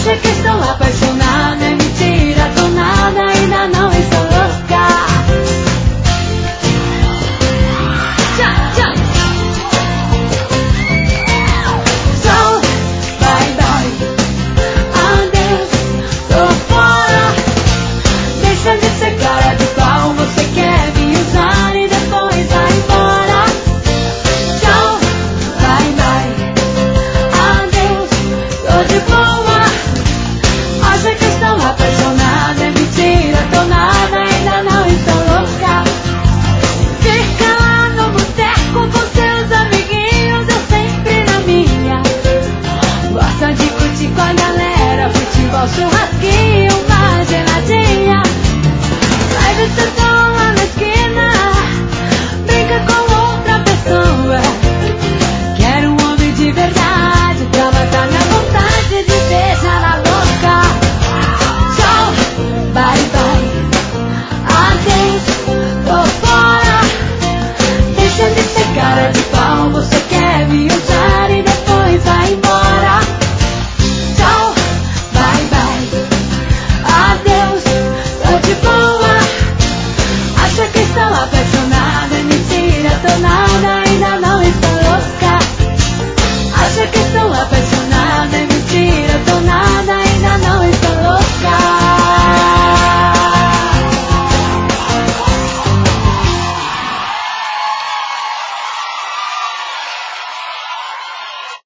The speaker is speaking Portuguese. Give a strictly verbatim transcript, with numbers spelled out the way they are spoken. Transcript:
Acha que estou apaixonada, é mentira, tô nada, ainda não estou louca. Tchau, tchau. Tchau, bye bye, adeus, tô fora. Deixa de ser cara de pau, você quer me usar e depois vai embora. Tchau, bye bye, adeus, tô de boa. Acha que estou apaixonada, é mentira, tô nada, ainda não estou louca. Fica lá no boteco com seus amiguinhos, eu sempre na minha. Gosta de curtir com a galera, futebol, churrasquinho, uma geladinha. Vai ver seu som lá na esquina, brinca com outra pessoa. Quero um homem de verdade pra matar minha vontade de beijar na boca. Tchau, bye bye, adeus, tô fora. Deixa de ser cara de pau, você quer me usar e depois vai embora. Tchau, bye bye, adeus, tô de boa. Acha que estou apaixonada, é mentira, tô nada, ainda não estou louca. Acha que estou apaixonada, é mentira.